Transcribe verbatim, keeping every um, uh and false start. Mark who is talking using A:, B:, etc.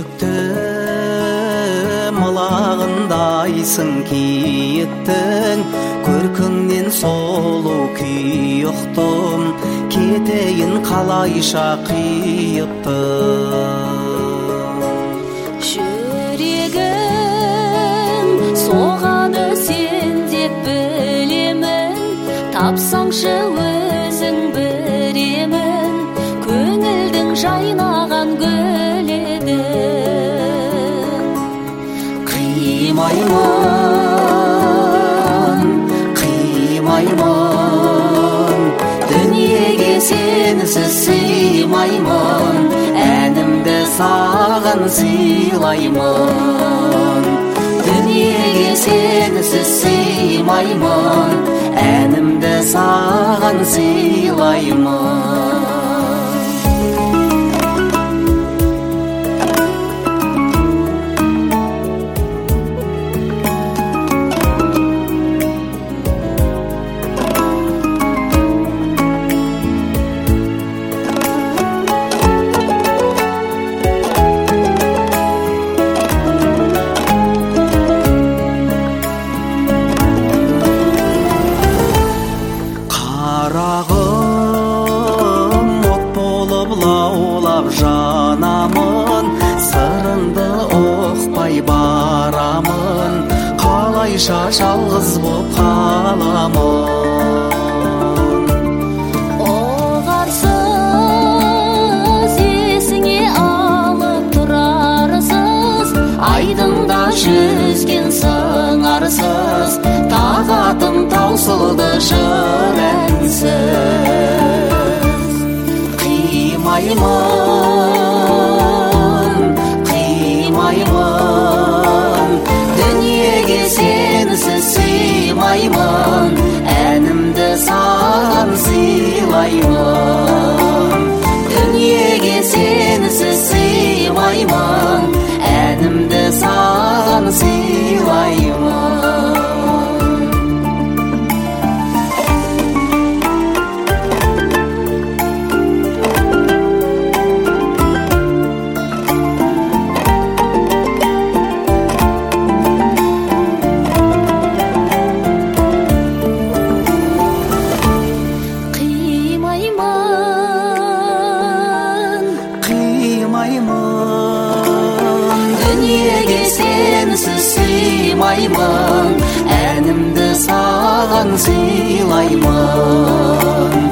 A: жүректім ылағындайсың киеттің көркіңнен солу күй ұқтым кетейін қалайша қиыптым
B: жүрегім соғады сен деп білемін тапсаңшы өзің біремін көңілдің жайнаған гүл едің
A: қимаймын қимаймын дүниеге сенсіз сыймаймын әнімді саған сыйлаймын дүниеге сенсіз сыймаймын әнімді саған сыйлаймын лаулап жанамын сырыңды ұқпай барамын қалайша жалғыз боп қаламын
B: оғарсыз есіңе алып тұрарсыз
A: айдында жүзген сыңарсыз тағатым таусылды жыр әнсіз қимаймын қимаймын дүниеге сенсіз сыймаймын әнімді саған сыйлаймын дүниеге сенсіз сыймаймын әнімді саған сыйлаймын дүниеге сенсіз сыймаймын әнімді саған сыйлаймын